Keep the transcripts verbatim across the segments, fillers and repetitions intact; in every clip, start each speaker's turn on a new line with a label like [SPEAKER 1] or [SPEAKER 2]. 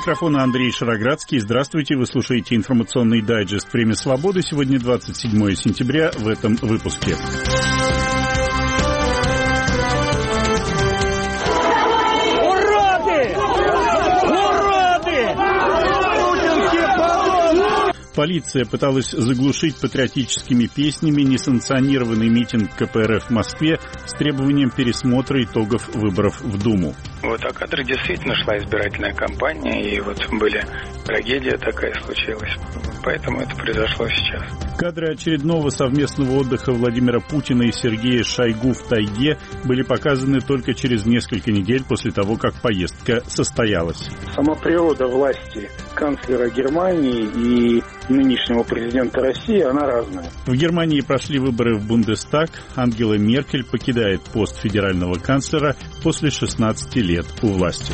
[SPEAKER 1] микрофона Андрей Шароградский. Здравствуйте, вы слушаете информационный дайджест «Время свободы». Сегодня двадцать седьмое сентября в этом выпуске. Полиция пыталась заглушить патриотическими песнями несанкционированный митинг ка пэ эр эф в Москве с требованием пересмотра итогов выборов в Думу.
[SPEAKER 2] Вот, а кадры действительно шла избирательная кампания, и вот были, трагедия такая случилась. Поэтому это произошло сейчас.
[SPEAKER 1] Кадры очередного совместного отдыха Владимира Путина и Сергея Шойгу в тайге были показаны только через несколько недель после того, как поездка состоялась.
[SPEAKER 3] Сама природа власти канцлера Германии и нынешнего президента России, она разная.
[SPEAKER 1] В Германии прошли выборы в Бундестаг. Ангела Меркель покидает пост федерального канцлера после шестнадцати лет у власти.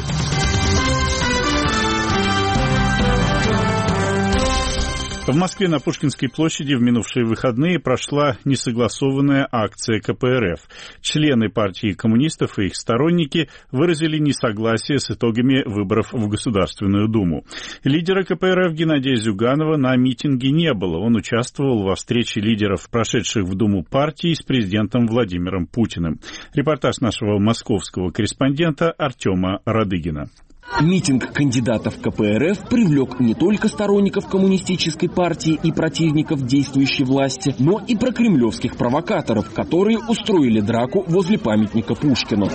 [SPEAKER 1] В Москве на Пушкинской площади в минувшие выходные прошла несогласованная акция ка пэ эр эф. Члены партии коммунистов и их сторонники выразили несогласие с итогами выборов в Государственную Думу. Лидера ка пэ эр эф Геннадия Зюганова на митинге не было. Он участвовал во встрече лидеров, прошедших в Думу партий, с президентом Владимиром Путиным. Репортаж нашего московского корреспондента Артема Радыгина.
[SPEAKER 4] Митинг кандидатов ка пэ эр эф привлек не только сторонников коммунистической партии и противников действующей власти, но и прокремлевских провокаторов, которые устроили драку возле памятника Пушкину.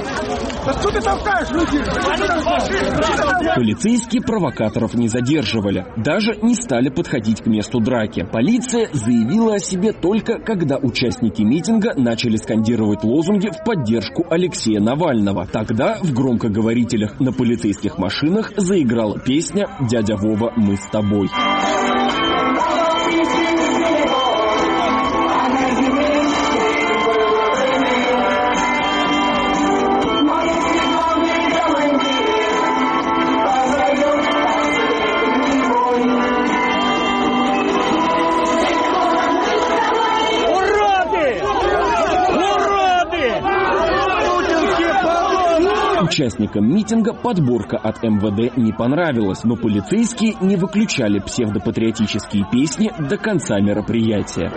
[SPEAKER 4] Полицейские провокаторов не задерживали, даже не стали подходить к месту драки. Полиция заявила о себе только когда участники митинга начали скандировать лозунги в поддержку Алексея Навального. Тогда в громкоговорителях на полицейских машинах заиграла песня «Дядя Вова, мы с тобой». Участникам митинга подборка от эм вэ дэ не понравилась, но полицейские не выключали псевдопатриотические песни до конца мероприятия.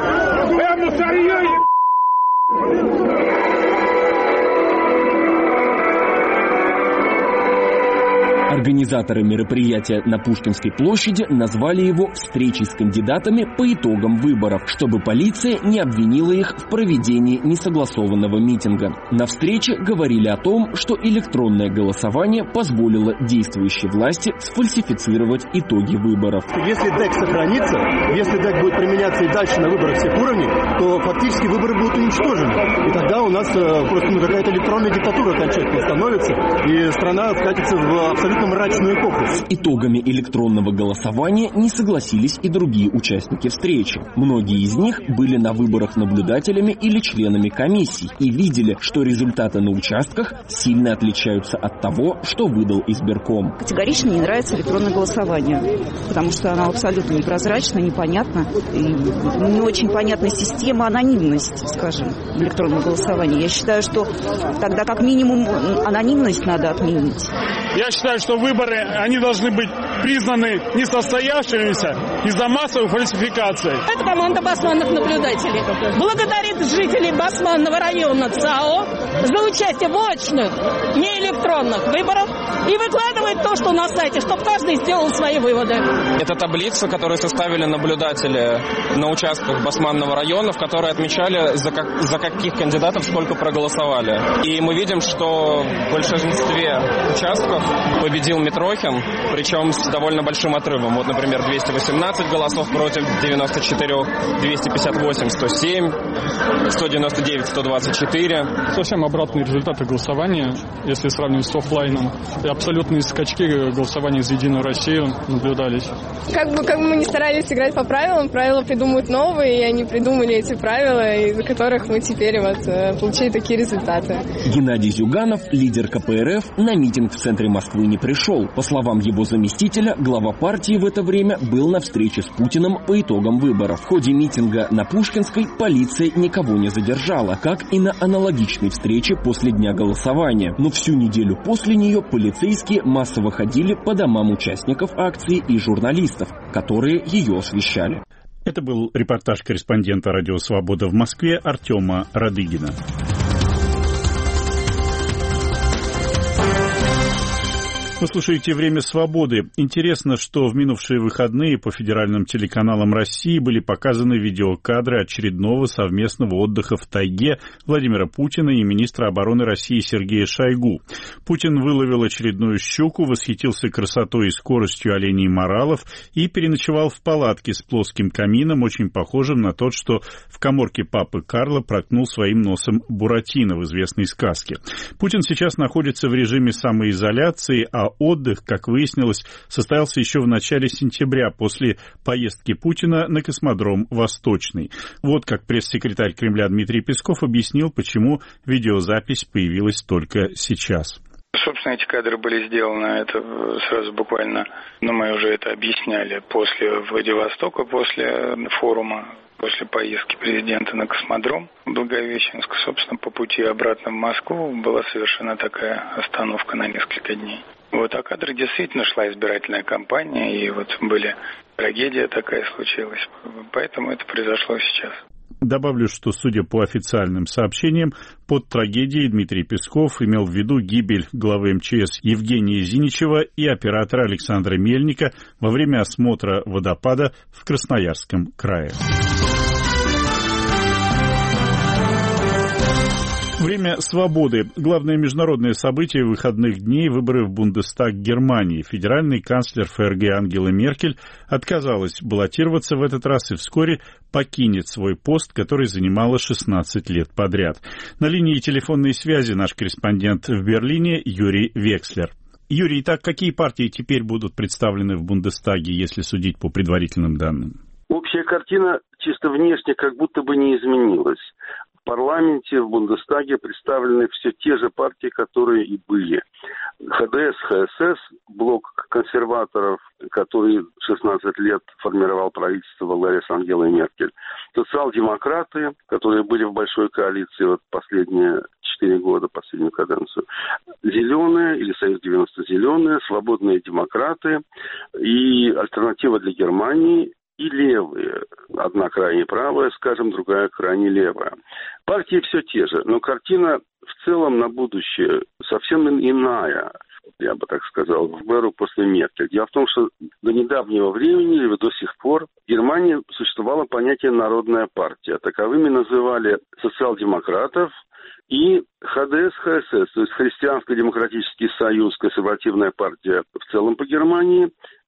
[SPEAKER 4] Организаторы мероприятия на Пушкинской площади назвали его «встречей с кандидатами по итогам выборов», чтобы полиция не обвинила их в проведении несогласованного митинга. На встрече говорили о том, что электронное голосование позволило действующей власти сфальсифицировать итоги выборов.
[SPEAKER 5] Если ДЭК сохранится, если ДЭК будет применяться и дальше на выборах всех уровней, то фактически выборы будут уничтожены. И тогда у нас э, просто ну, какая-то электронная диктатура окончательно становится, и страна вкатится в абсолютно мрачную эпоху.
[SPEAKER 4] С итогами электронного голосования не согласились и другие участники встречи. Многие из них были на выборах наблюдателями или членами комиссий и видели, что результаты на участках сильно отличаются от того, что выдал избирком.
[SPEAKER 6] Категорично не нравится электронное голосование, потому что оно абсолютно непрозрачно, непонятно, и не очень понятная система анонимности, скажем, в электронном голосовании. Я считаю, что тогда как минимум анонимность надо отменить.
[SPEAKER 7] Я считаю, что выборы, они должны быть признаны несостоявшимися из-за массовой фальсификации.
[SPEAKER 8] Это команда басманных наблюдателей благодарит жителей Басманного района ЦАО за участие в очных, не электронных выборах и выкладывает то, что на сайте, чтобы каждый сделал свои выводы.
[SPEAKER 9] Это таблица, которую составили наблюдатели на участках Басманного района, в которой отмечали, за, как, за каких кандидатов сколько проголосовали. И мы видим, что в большинстве участков победил Митрохин, причем с довольно большим отрывом. Вот, например, двести восемнадцать голосов против девяносто четыре, двести пятьдесят восемь, сто семь, сто девяносто девять, сто двадцать четыре.
[SPEAKER 10] Совсем обратные результаты голосования, если сравнивать с офлайном. И абсолютные скачки голосования за «Единую Россию» наблюдались.
[SPEAKER 11] Как бы, как бы мы ни старались играть по правилам, правила придумывают новые, и они придумали эти правила, из-за которых мы теперь вот получили такие результаты.
[SPEAKER 4] Геннадий Зюганов, лидер ка пэ эр эф, на митинг в центре Москвы не пришел. По словам его заместителя, глава партии в это время был на встрече с Путиным по итогам выборов. В ходе митинга на Пушкинской полиция никого не задержала, как и на аналогичной встрече после дня голосования. Но всю неделю после нее полиция полицейские массово ходили по домам участников акции и журналистов, которые ее освещали.
[SPEAKER 1] Это был репортаж корреспондента «Радио Свобода» в Москве Артема Радыгина. Вы слушаете «Время свободы». Интересно, что в минувшие выходные по федеральным телеканалам России были показаны видеокадры очередного совместного отдыха в тайге Владимира Путина и министра обороны России Сергея Шойгу. Путин выловил очередную щуку, восхитился красотой и скоростью оленей моралов и переночевал в палатке с плоским камином, очень похожим на тот, что в каморке папы Карла проткнул своим носом Буратино в известной сказке. Путин сейчас находится в режиме самоизоляции, а отдых, как выяснилось, состоялся еще в начале сентября после поездки Путина на космодром «Восточный». Вот как пресс-секретарь Кремля Дмитрий Песков объяснил, почему видеозапись появилась только сейчас.
[SPEAKER 2] Собственно, эти кадры были сделаны, это сразу буквально, ну, мы уже это объясняли, после Владивостока, после форума, после поездки президента на космодром в Благовещенск, собственно, по пути обратно в Москву была совершена такая остановка на несколько дней. Вот, а кадры действительно шла избирательная кампания, и вот были, трагедия такая случилась, поэтому это произошло сейчас.
[SPEAKER 1] Добавлю, что, судя по официальным сообщениям, под трагедией Дмитрий Песков имел в виду гибель главы эм че эс Евгения Зиничева и оператора Александра Мельника во время осмотра водопада в Красноярском крае. Время свободы. Главное международное событие выходных дней – выборы в Бундестаг Германии. Федеральный канцлер эф эр гэ Ангела Меркель отказалась баллотироваться в этот раз и вскоре покинет свой пост, который занимала шестнадцать лет подряд. На линии телефонной связи наш корреспондент в Берлине Юрий Векслер. Юрий, итак, какие партии теперь будут представлены в Бундестаге, если судить по предварительным данным?
[SPEAKER 12] Общая картина чисто внешне как будто бы не изменилась. В парламенте, в Бундестаге представлены все те же партии, которые и были. ха дэ эс, ха эс эс, блок консерваторов, который шестнадцать лет формировал правительство во главе с Ангелой Меркель. Социал-демократы, которые были в большой коалиции вот последние четыре года, последнюю каденцию. Зеленые, или Союз девяносто зеленые, свободные демократы и альтернатива для Германии. И левые. Одна крайне правая, скажем, другая крайне левая. Партии все те же, но картина в целом на будущее совсем иная, я бы так сказал, в эру после Меркель. Дело в том, что до недавнего времени, или до сих пор, в Германии существовало понятие «народная партия». Таковыми называли социал-демократов и ха дэ эс, ха эс эс, то есть Христианско-демократический союз, консервативная партия в целом по Германии,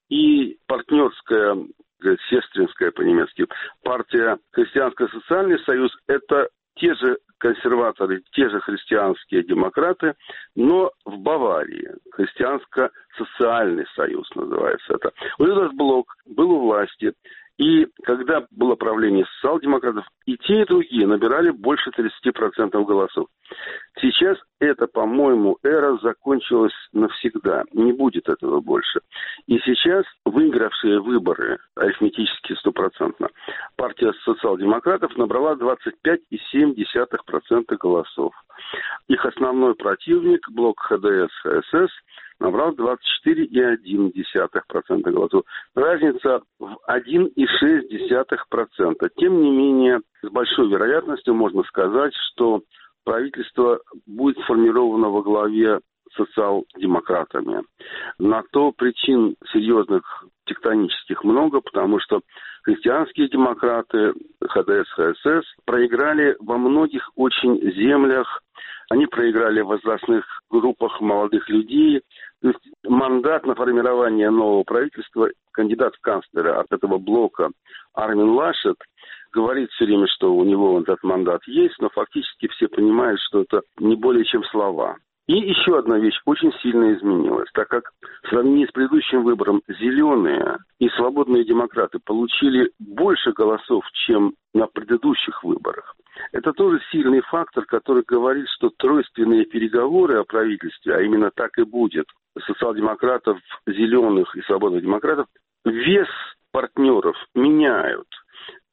[SPEAKER 12] и партнерская, сестринская по-немецки, партия Христианско-социальный союз – это те же консерваторы, те же христианские демократы, но в Баварии. Христианско-социальный союз называется это. Вот этот блок был у власти. И когда было правление социал-демократов, и те, и другие набирали больше тридцать процентов голосов. Сейчас это, по-моему, эра закончилась навсегда. Не будет этого больше. И сейчас выигравшие выборы, арифметически стопроцентно, партия социал-демократов набрала двадцать пять целых семь десятых процента голосов. Их основной противник, блок ха дэ эс, ха эс эс, набрал двадцать четыре целых одна десятая процента голосов. Разница в один целых шесть десятых процента. Тем не менее, с большой вероятностью можно сказать, что правительство будет сформировано во главе социал-демократами. На то причин серьезных тектонических много, потому что христианские демократы, ха дэ эс, ха эс эс, проиграли во многих очень землях. Они проиграли в возрастных группах молодых людей. То есть мандат на формирование нового правительства, кандидат в канцлеры от этого блока Армин Лашет говорит все время, что у него этот мандат есть, но фактически все понимают, что это не более чем слова. И еще одна вещь очень сильно изменилась, так как в сравнении с предыдущим выбором зеленые и свободные демократы получили больше голосов, чем на предыдущих выборах. Это тоже сильный фактор, который говорит, что тройственные переговоры о правительстве, а именно так и будет, социал-демократов, зеленых и свободных демократов, вес партнеров меняют.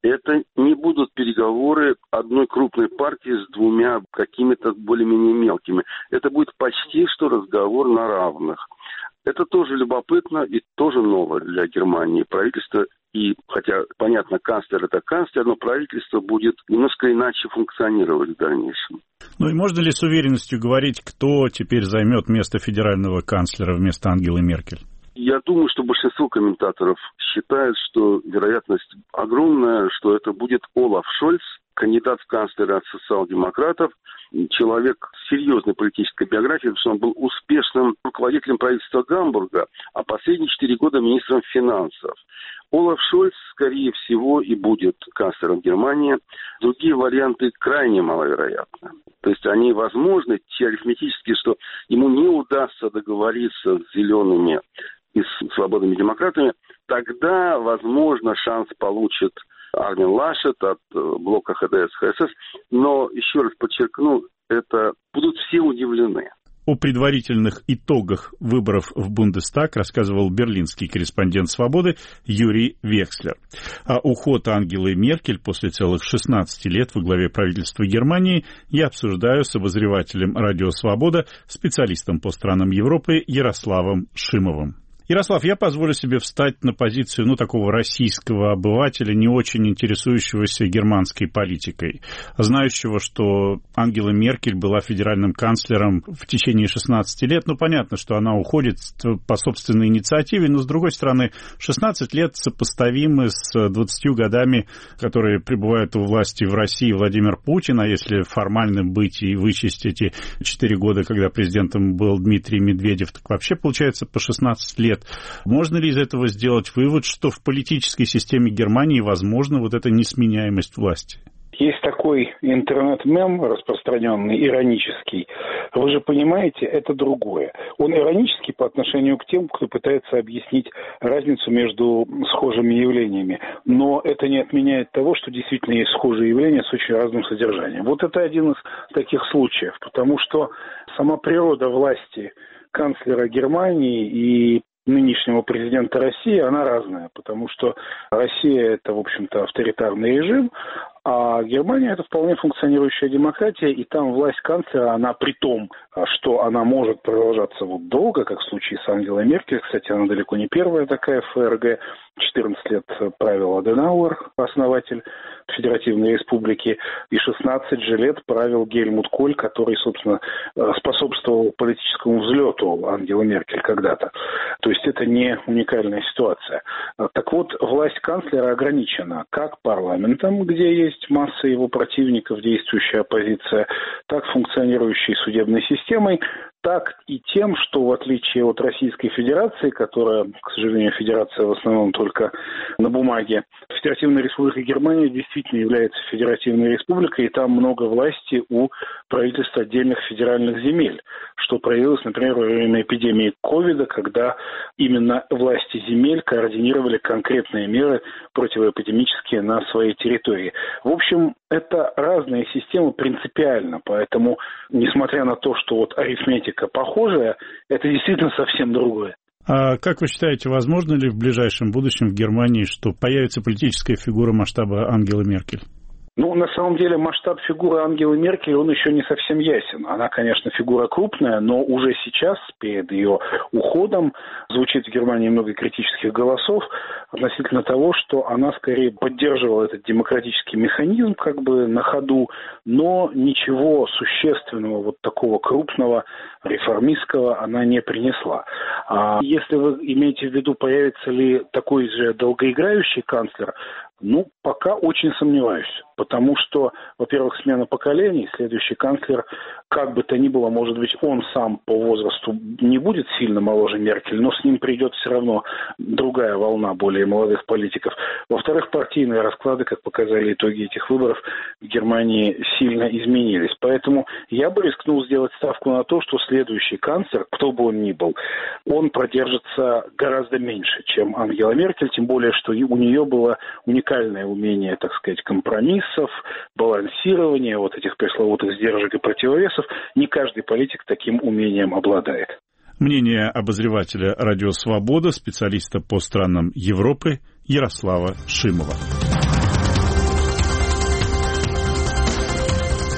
[SPEAKER 12] Это не будут переговоры одной крупной партии с двумя какими-то более-менее мелкими. Это будет почти что разговор на равных. Это тоже любопытно и тоже новое для Германии. Правительство, и хотя, понятно, канцлер это канцлер, но правительство будет немножко иначе функционировать в дальнейшем.
[SPEAKER 1] Ну и можно ли с уверенностью говорить, кто теперь займет место федерального канцлера вместо Ангелы Меркель?
[SPEAKER 12] Я думаю, что большинство комментаторов считают, что вероятность огромная, что это будет Олаф Шольц, кандидат в канцлеры от социал-демократов, человек с серьезной политической биографией, потому что он был успешным руководителем правительства Гамбурга, а последние четыре года министром финансов. Олаф Шольц, скорее всего, и будет канцлером Германии. Другие варианты крайне маловероятны. То есть они возможны теоретически, что ему не удастся договориться с зелеными и с свободными демократами, тогда, возможно, шанс получит Армин Лашет от блока ХДС-ХСС. Но, еще раз подчеркну, это будут все удивлены.
[SPEAKER 1] О предварительных итогах выборов в Бундестаг рассказывал берлинский корреспондент «Свободы» Юрий Векслер. А уход Ангелы Меркель после целых шестнадцати лет во главе правительства Германии я обсуждаю с обозревателем «Радио Свобода», специалистом по странам Европы Ярославом Шимовым. Ярослав, я позволю себе встать на позицию, ну, такого российского обывателя, не очень интересующегося германской политикой, знающего, что Ангела Меркель была федеральным канцлером в течение шестнадцати лет. Ну, понятно, что она уходит по собственной инициативе, но, с другой стороны, шестнадцать лет сопоставимы с двадцатью годами, которые пребывают у власти в России Владимир Путин, а если формально быть и вычесть эти четыре года, когда президентом был Дмитрий Медведев, так вообще получается по шестнадцать лет. Можно ли из этого сделать вывод, что в политической системе Германии возможна вот эта несменяемость власти?
[SPEAKER 3] Есть такой интернет-мем распространенный, иронический. Вы же понимаете, это другое. Он иронический по отношению к тем, кто пытается объяснить разницу между схожими явлениями. Но это не отменяет того, что действительно есть схожие явления с очень разным содержанием. Вот это один из таких случаев, потому что сама природа власти канцлера Германии и нынешнего президента России, она разная, потому что Россия – это, в общем-то, авторитарный режим, а Германия – это вполне функционирующая демократия, и там власть канцлера, она при том, что она может продолжаться вот долго, как в случае с Ангелой Меркель, кстати, она далеко не первая такая в ФРГ, четырнадцать лет правил Аденауэр, основатель Федеративной Республики, и шестнадцать же лет правил Гельмут Коль, который, собственно, способствовал политическому взлету Ангелы Меркель когда-то. То есть это не уникальная ситуация. Так вот, власть канцлера ограничена как парламентом, где есть масса его противников, действующая оппозиция, так функционирующей судебной системой, так и тем, что в отличие от Российской Федерации, которая, к сожалению, федерация в основном только на бумаге, Федеративная Республика Германия действительно является федеративной республикой, и там много власти у правительства отдельных федеральных земель, что проявилось, например, во время эпидемии ковида, когда именно власти земель координировали конкретные меры противоэпидемические на своей территории. В общем, это разные системы принципиально, поэтому, несмотря на то, что вот арифметика похожая, это действительно совсем другое.
[SPEAKER 1] А как вы считаете, возможно ли в ближайшем будущем в Германии, что появится политическая фигура масштаба Ангелы Меркель?
[SPEAKER 3] Ну, на самом деле, масштаб фигуры Ангелы Меркель, он еще не совсем ясен. Она, конечно, фигура крупная, но уже сейчас, перед ее уходом, звучит в Германии много критических голосов относительно того, что она скорее поддерживала этот демократический механизм как бы на ходу, но ничего существенного, вот такого крупного, реформистского она не принесла. А если вы имеете в виду, появится ли такой же долгоиграющий канцлер, ну, пока очень сомневаюсь, потому что, во-первых, смена поколений, следующий канцлер, как бы то ни было, может быть, он сам по возрасту не будет сильно моложе Меркель, но с ним придет все равно другая волна более молодых политиков. Во-вторых, партийные расклады, как показали итоги этих выборов, в Германии сильно изменились. Поэтому я бы рискнул сделать ставку на то, что следующий канцлер, кто бы он ни был, он продержится гораздо меньше, чем Ангела Меркель, тем более, что у нее было уникальное умение, так сказать, компромиссов, балансирования, вот этих пресловутых сдержек и противовесов. Не каждый политик таким умением обладает.
[SPEAKER 1] Мнение обозревателя «Радио Свобода», специалиста по странам Европы Ярослава Шимова.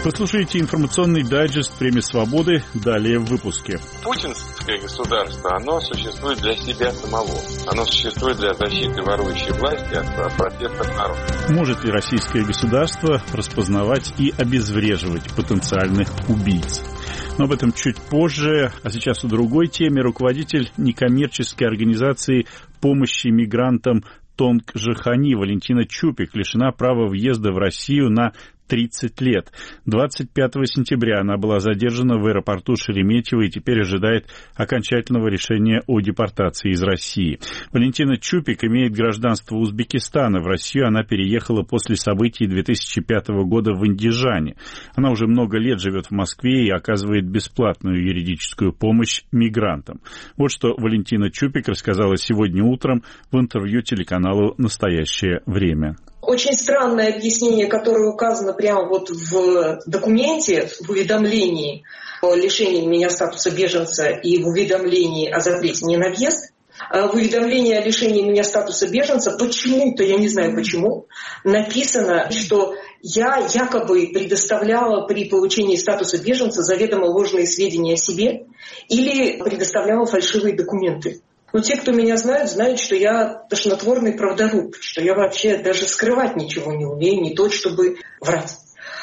[SPEAKER 1] Вы слушаете информационный дайджест «Премии Свободы». Далее в выпуске.
[SPEAKER 13] Путинское государство, оно существует для себя самого. Оно существует для защиты ворующей власти от протестов народа.
[SPEAKER 1] Может ли российское государство распознавать и обезвреживать потенциальных убийц? Но об этом чуть позже. А сейчас о другой теме. Руководитель некоммерческой организации помощи мигрантам Тонг Жахани Валентина Чупик лишена права въезда в Россию на тридцать лет. двадцать пятого сентября она была задержана в аэропорту Шереметьево и теперь ожидает окончательного решения о депортации из России. Валентина Чупик имеет гражданство Узбекистана. В Россию она переехала после событий две тысячи пятого года в Андижане. Она уже много лет живет в Москве и оказывает бесплатную юридическую помощь мигрантам. Вот что Валентина Чупик рассказала сегодня утром в интервью телеканалу «Настоящее время».
[SPEAKER 14] Очень странное объяснение, которое указано прямо вот в документе, в уведомлении о лишении меня статуса беженца и в уведомлении о запрете не на въезд. В уведомлении о лишении меня статуса беженца почему-то, я не знаю почему, написано, что я якобы предоставляла при получении статуса беженца заведомо ложные сведения о себе или предоставляла фальшивые документы. Но те, кто меня знают, знают, что я тошнотворный правдоруб, что я вообще даже скрывать ничего не умею, не то чтобы врать.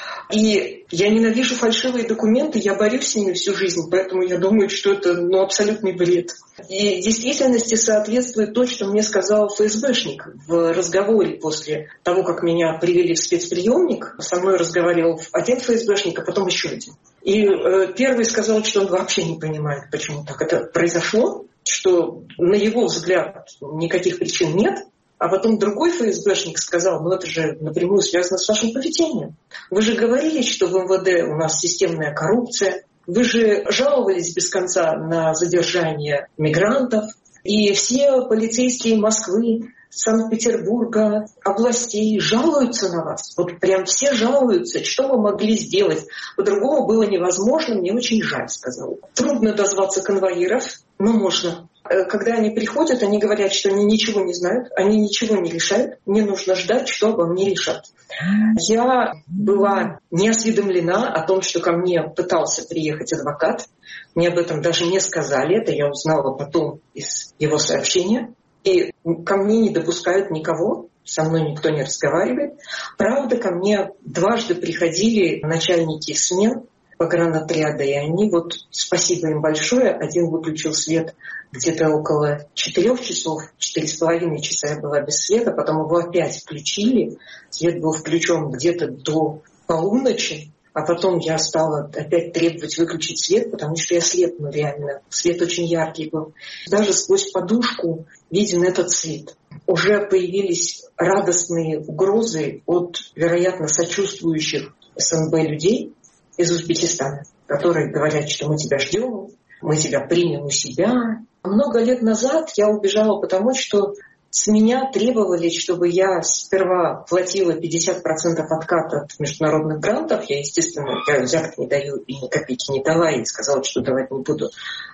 [SPEAKER 14] И я ненавижу фальшивые документы, я борюсь с ними всю жизнь, поэтому я думаю, что это ну, абсолютный бред. И в действительности соответствует то, что мне сказал ФСБшник в разговоре после того, как меня привели в спецприемник. Со мной разговаривал один ФСБшник, а потом еще один. И э, первый сказал, что он вообще не понимает, почему так это произошло, что на его взгляд никаких причин нет. А потом другой ФСБшник сказал, ну это же напрямую связано с вашим поведением. Вы же говорили, что в эм вэ дэ у нас системная коррупция. Вы же жаловались без конца на задержание мигрантов. И все полицейские Москвы, Санкт-Петербурга, областей жалуются на вас. Вот прям все жалуются, что вы могли сделать. По-другому было невозможно, мне очень жаль, сказал. Трудно дозваться конвоиров, но можно. Когда они приходят, они говорят, что они ничего не знают, они ничего не решают. Мне нужно ждать, что обо мне решат. Я была не осведомлена о том, что ко мне пытался приехать адвокат. Мне об этом даже не сказали. Это я узнала потом из его сообщения. И ко мне не допускают никого, со мной никто не разговаривает. Правда, ко мне дважды приходили начальники смен погранотряда, и они вот, спасибо им большое, один выключил свет где-то около четырех часов, четыре с половиной часа я была без света, потом его опять включили, свет был включен где-то до полуночи, а потом я стала опять требовать выключить свет, потому что я слепну реально. Свет очень яркий был. Даже сквозь подушку виден этот свет. Уже появились радостные угрозы от, вероятно, сочувствующих эс эн бэ людей из Узбекистана, которые говорят, что мы тебя ждем, мы тебя примем у себя. Много лет назад я убежала потому, что с меня требовали, чтобы я сперва платила пятьдесят процентов отката от международных грантов. Я, естественно, я взяток не даю и ни копейки не дала, и сказала, что давать не буду.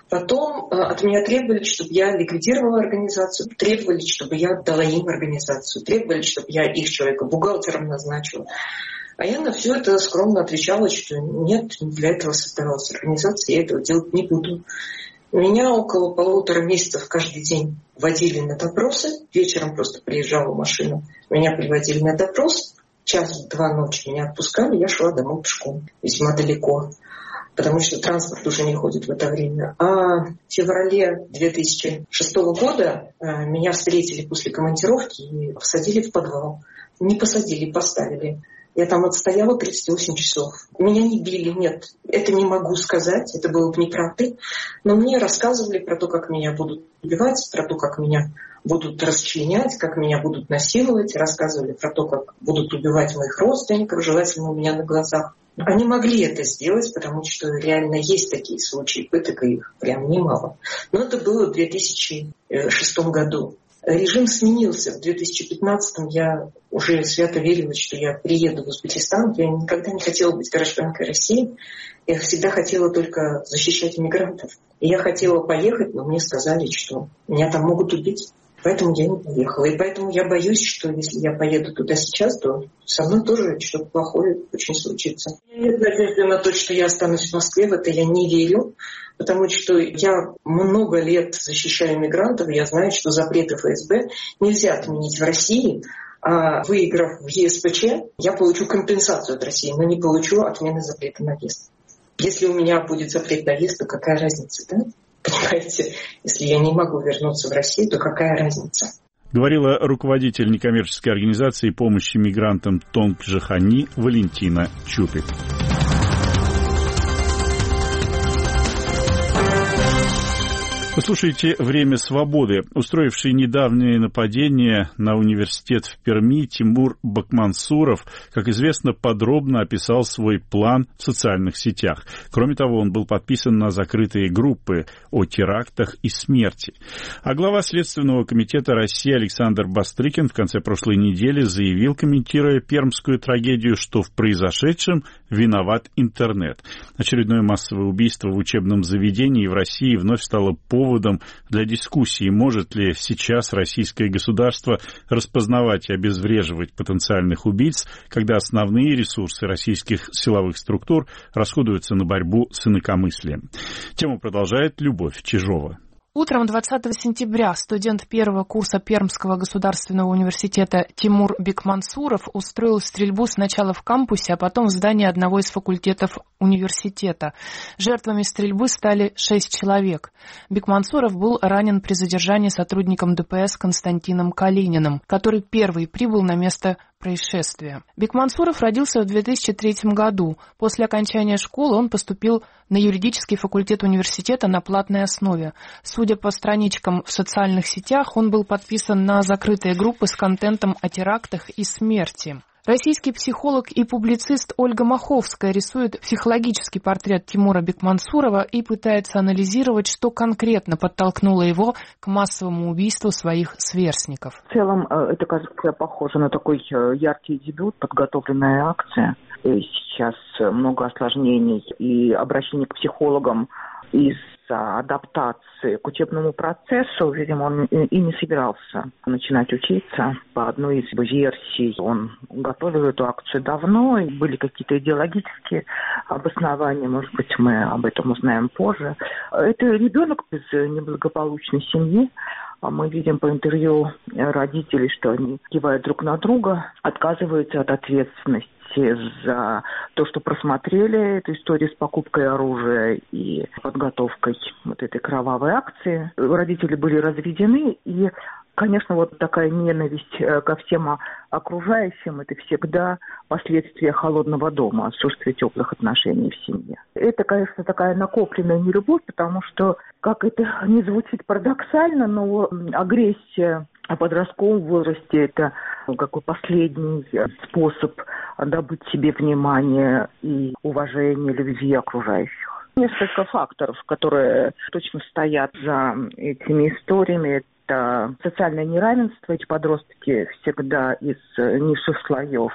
[SPEAKER 14] Потом э, от меня требовали, чтобы я ликвидировала организацию, требовали, чтобы я отдала им организацию, требовали, чтобы я их человека бухгалтером назначила. А я на все это скромно отвечала, что нет, для этого создавалась организация, я этого делать не буду. Меня около полутора месяцев каждый день водили на допросы. Вечером просто приезжала машина. Меня приводили на допрос. Час-два ночи меня отпускали. Я шла домой пешком. Весьма далеко. Потому что транспорт уже не ходит в это время. А в феврале две тысячи шестого года меня встретили после командировки и посадили в подвал. Не посадили, поставили. Я там отстояла тридцать восемь часов. Меня не били, нет, это не могу сказать, это было бы неправдой. Но мне рассказывали про то, как меня будут убивать, про то, как меня будут расчленять, как меня будут насиловать. Рассказывали про то, как будут убивать моих родственников, желательно у меня на глазах. Они могли это сделать, потому что реально есть такие случаи пыток, и их прям немало. Но это было в две тысячи шестом году. Режим сменился. В две тысячи пятнадцатом я уже свято верила, что я приеду в Узбекистан. Я никогда не хотела быть гражданкой России. Я всегда хотела только защищать иммигрантов. И я хотела поехать, но мне сказали, что меня там могут убить. Поэтому я не поехала. И поэтому я боюсь, что если я поеду туда сейчас, то со мной тоже что-то плохое очень случится. Нет надежды на то, что я останусь в Москве, в это я не верю, потому что я много лет защищаю мигрантов, я знаю, что запреты эф эс бэ нельзя отменить в России, а выиграв в е эс пэ че, я получу компенсацию от России, но не получу отмены запрета на въезд. Если у меня будет запрет на въезд, то какая разница, да? Понимаете, если я не могу вернуться в Россию, то какая разница?
[SPEAKER 1] Говорила руководитель некоммерческой организации помощи мигрантам Тонг Жахани Валентина Чупик. Послушайте «Время свободы». Устроивший недавнее нападение на университет в Перми Тимур Бакмансуров, как известно, подробно описал свой план в социальных сетях. Кроме того, он был подписан на закрытые группы о терактах и смерти. А глава Следственного комитета России Александр Бастрыкин в конце прошлой недели заявил, комментируя пермскую трагедию, что в произошедшем виноват интернет. Очередное массовое убийство в учебном заведении в России вновь стало поводом для дискуссии, может ли сейчас российское государство распознавать и обезвреживать потенциальных убийц, когда основные ресурсы российских силовых структур расходуются на борьбу с инакомыслием. Тему продолжает Любовь Чижова.
[SPEAKER 15] Утром двадцатого сентября студент первого курса Пермского государственного университета Тимур Бекмансуров устроил стрельбу сначала в кампусе, а потом в здании одного из факультетов университета. Жертвами стрельбы стали шесть человек. Бекмансуров был ранен при задержании сотрудником дэ пэ эс Константином Калининым, который первый прибыл на место происшествия. Бекмансуров родился в две тысячи третьем году. После окончания школы он поступил на юридический факультет университета на платной основе. Судя по страничкам в социальных сетях, он был подписан на закрытые группы с контентом о терактах и смерти. Российский психолог и публицист Ольга Маховская рисует психологический портрет Тимура Бекмансурова и пытается анализировать, что конкретно подтолкнуло его к массовому убийству своих сверстников.
[SPEAKER 16] В целом, это, кажется, похоже на такой яркий дебют, подготовленная акция. Сейчас много осложнений и обращений к психологам из-за адаптации к учебному процессу. Видимо, он и не собирался начинать учиться. По одной из версий он готовил эту акцию давно, и были какие-то идеологические обоснования. Может быть, мы об этом узнаем позже. Это ребенок из неблагополучной семьи. Мы видим по интервью родителей, что они кивают друг на друга, отказываются от ответственности за то, что просмотрели эту историю с покупкой оружия и подготовкой вот этой кровавой акции. Родители были разведены, и, конечно, вот такая ненависть ко всем окружающим – это всегда последствия холодного дома, отсутствие теплых отношений в семье. Это, конечно, такая накопленная нелюбовь, потому что, как это не звучит парадоксально, но агрессия в подростковом возрасте – это какой последний способ добыть себе внимание и уважение, любви окружающих. Несколько факторов, которые точно стоят за этими историями. Это социальное неравенство. Эти подростки всегда из низших слоев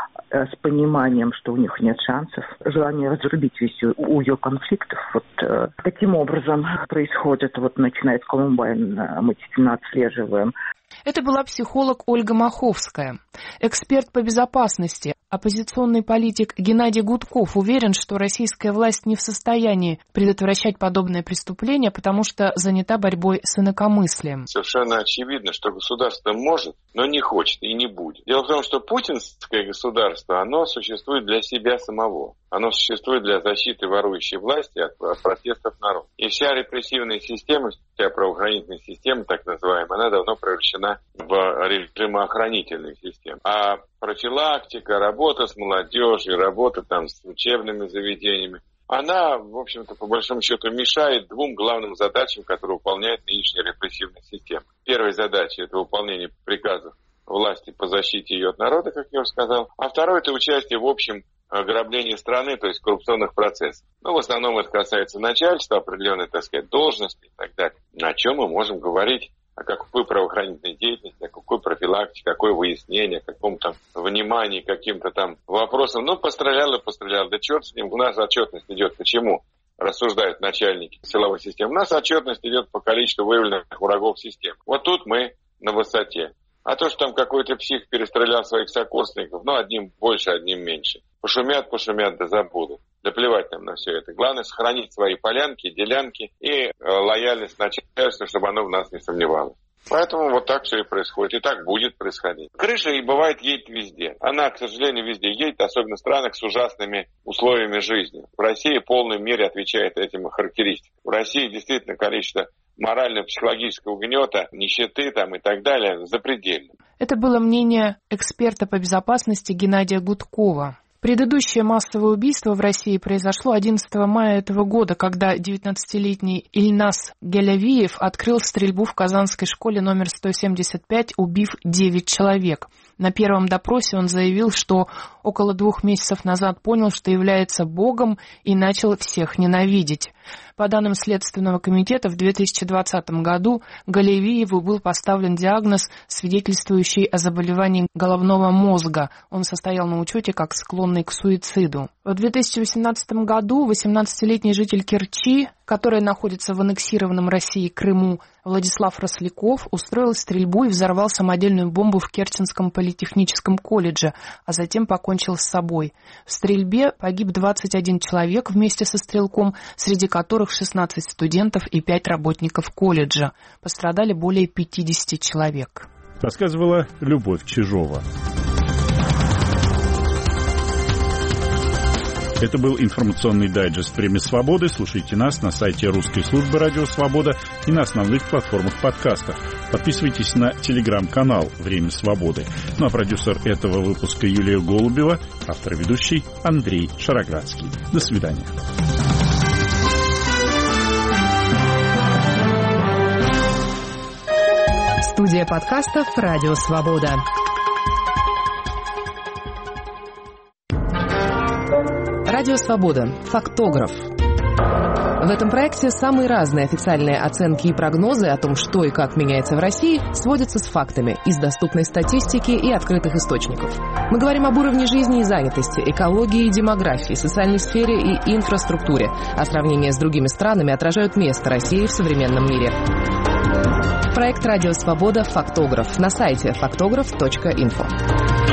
[SPEAKER 16] с пониманием, что у них нет шансов. Желание разрубить весь узел конфликтов. Вот э, таким образом происходит, вот начиная с Колумбайна, мы действительно отслеживаем.
[SPEAKER 15] Это была психолог Ольга Маховская. Эксперт по безопасности, оппозиционный политик Геннадий Гудков уверен, что российская власть не в состоянии предотвращать подобные преступления, потому что занята борьбой с инакомыслием.
[SPEAKER 13] Совершенно очевидно, что государство может, но не хочет и не будет. Дело в том, что путинское государство, оно существует для себя самого. Оно существует для защиты ворующей власти от, от протестов народа. И вся репрессивная система, вся правоохранительная система, так называемая, она давно превращена в режим охранительной системы. А профилактика, работа с молодежью, работа там с учебными заведениями, она, в общем-то, по большому счету, мешает двум главным задачам, которые выполняет нынешняя репрессивная система. Первая задача – это выполнение приказов власти по защите ее от народа, как я уже сказал. А второе – это участие в общем ограблении страны, то есть коррупционных процессов. Ну, в основном это касается начальства, определенной, так сказать, должности и так далее. О чем мы можем говорить? О какой правоохранительной деятельности, о какой профилактике, какое выяснение, о каком-то внимании, каким-то там вопросам. Ну, пострелял и пострелял. Да черт с ним, у нас отчетность идет. Почему? Рассуждают начальники силовой системы. У нас отчетность идет по количеству выявленных врагов системы. Вот тут мы на высоте. А то, что там какой-то псих перестрелял своих сокурсников, ну, одним больше, одним меньше. Пошумят, пошумят, да забудут. Да плевать нам на все это. Главное сохранить свои полянки, делянки и э, лояльность начальства, чтобы оно в нас не сомневалось. Поэтому вот так все и происходит. И так будет происходить. Крыша и бывает едет везде. Она, к сожалению, везде едет, особенно в странах с ужасными условиями жизни. В России в полной мере отвечает этим характеристикам. В России действительно количество морально-психологического гнета, нищеты там и так далее запредельно.
[SPEAKER 15] Это было мнение эксперта по безопасности Геннадия Гудкова. Предыдущее массовое убийство в России произошло одиннадцатого мая этого года, когда девятнадцатилетний Ильнас Гелявиев открыл стрельбу в Казанской школе номер сто семьдесят пять, убив девять человек. На первом допросе он заявил, что около двух месяцев назад понял, что является Богом, и начал всех ненавидеть. По данным Следственного комитета, в две тысячи двадцатом году Галявиеву был поставлен диагноз, свидетельствующий о заболевании головного мозга. Он состоял на учете как склонный к суициду. В две тысячи восемнадцатом году восемнадцатилетний житель Керчи, который находится в аннексированном Россией Крыму, Владислав Росляков, устроил стрельбу и взорвал самодельную бомбу в Керченском политехническом колледже, а затем покончил с собой. В стрельбе погиб двадцать один человек вместе со стрелком, среди которых шестнадцать студентов и пять работников колледжа. Пострадали более пятьдесят человек.
[SPEAKER 1] Рассказывала Любовь Чижова. Это был информационный дайджест «Время свободы». Слушайте нас на сайте русской службы «Радио Свобода» и на основных платформах подкастов. Подписывайтесь на телеграм-канал «Время свободы». Ну а продюсер этого выпуска Юлия Голубева, автор и ведущий Андрей Шароградский. До свидания.
[SPEAKER 17] Студия подкастов «Радио Свобода». Радио Свобода. Фактограф. В этом проекте самые разные официальные оценки и прогнозы о том, что и как меняется в России, сводятся с фактами из доступной статистики и открытых источников. Мы говорим об уровне жизни и занятости, экологии и демографии, социальной сфере и инфраструктуре, а сравнения с другими странами отражают место России в современном мире. Проект «Радио Свобода. Фактограф» на сайте фактограф точка инфо.